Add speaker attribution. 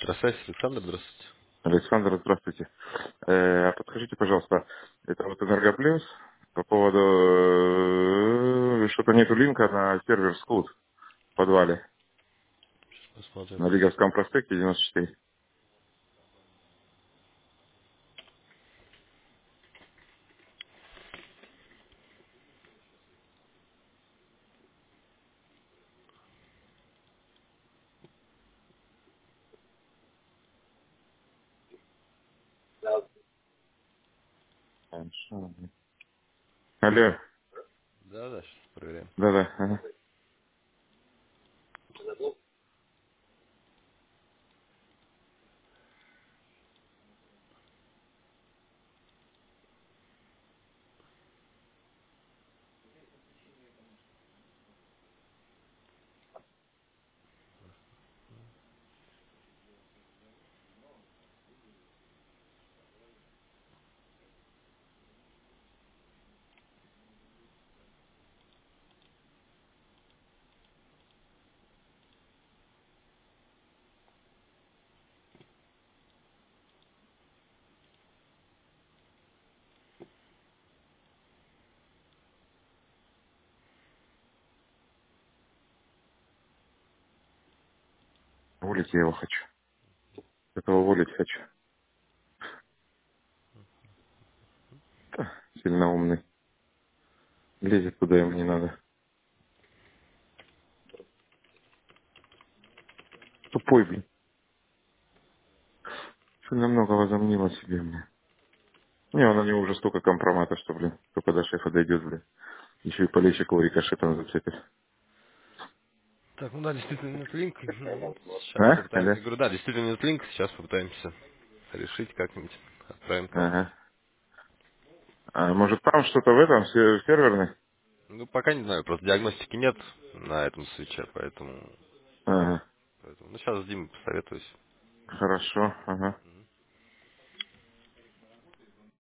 Speaker 1: Здравствуйте, Александр, здравствуйте.
Speaker 2: Александр, здравствуйте. Подскажите, пожалуйста, это вот Энергоплюс по поводу что-то нету линка на сервер Scoot в подвале
Speaker 1: Посмотрим.
Speaker 2: на Лиговском проспекте 94. Алло,
Speaker 1: Да, да, сейчас проверяем.
Speaker 2: да-да, ага. Уволить я его хочу. Этого уволить хочу. Сильно умный. Лезет куда ему не надо. Тупой, блин. Сильно много возомнил о себе, мне. Не, он на него уже столько компромата, что, блин, только до шефа дойдет, блин. Еще и полейщиков рикошетом зацепит.
Speaker 1: Так, ну да, действительно нет линк. Ну, сейчас
Speaker 2: А?
Speaker 1: попытаемся.
Speaker 2: Алло?
Speaker 1: Я говорю, да, действительно нет линк. Сейчас попытаемся решить как-нибудь. Отправим кому-то.
Speaker 2: Ага. А может там что-то в этом серверной?
Speaker 1: Ну, пока не знаю, просто диагностики нет на этом свече, поэтому...
Speaker 2: Ага.
Speaker 1: Ну, сейчас с Димой посоветуюсь.
Speaker 2: Хорошо. Ага.